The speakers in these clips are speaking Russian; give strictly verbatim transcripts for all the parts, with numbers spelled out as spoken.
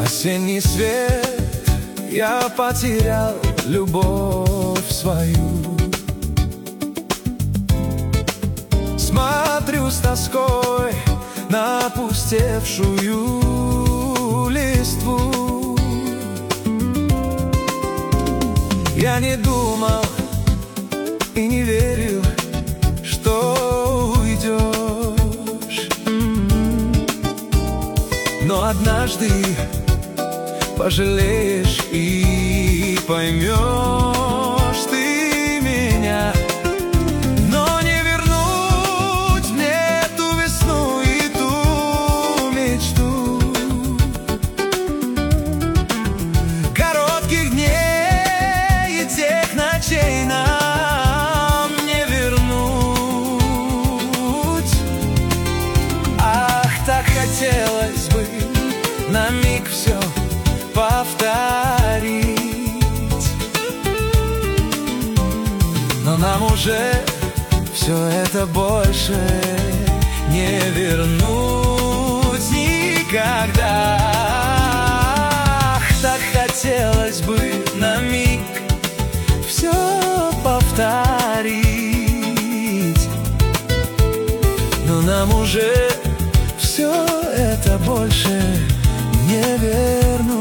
Осенний свет, я потерял любовь свою. Смотрю с тоской на опустевшую листву. Я не думал и не верил, что уйдешь, но однажды пожалеешь и поймешь ты меня. Но не вернуть мне ту весну и ту мечту коротких дней и тех ночей нам не вернуть. Ах, так хотелось бы на миг все повторить, но нам уже все это больше не вернуть никогда. Ах, так хотелось бы на миг все повторить, но нам уже все это больше не вернуть.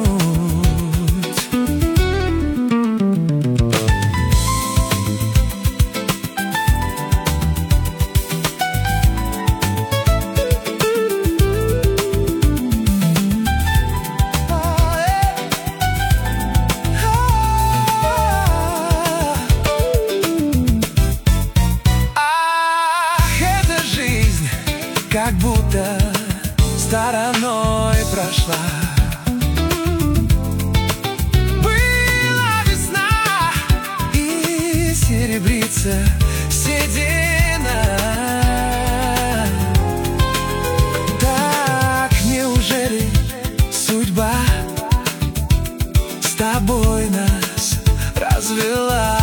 Ах, эта жизнь как будто стороной прошла. Была весна и серебрится седина. Так неужели судьба с тобой нас развела?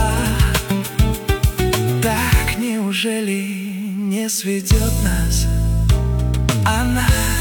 Так неужели не сведет нас она?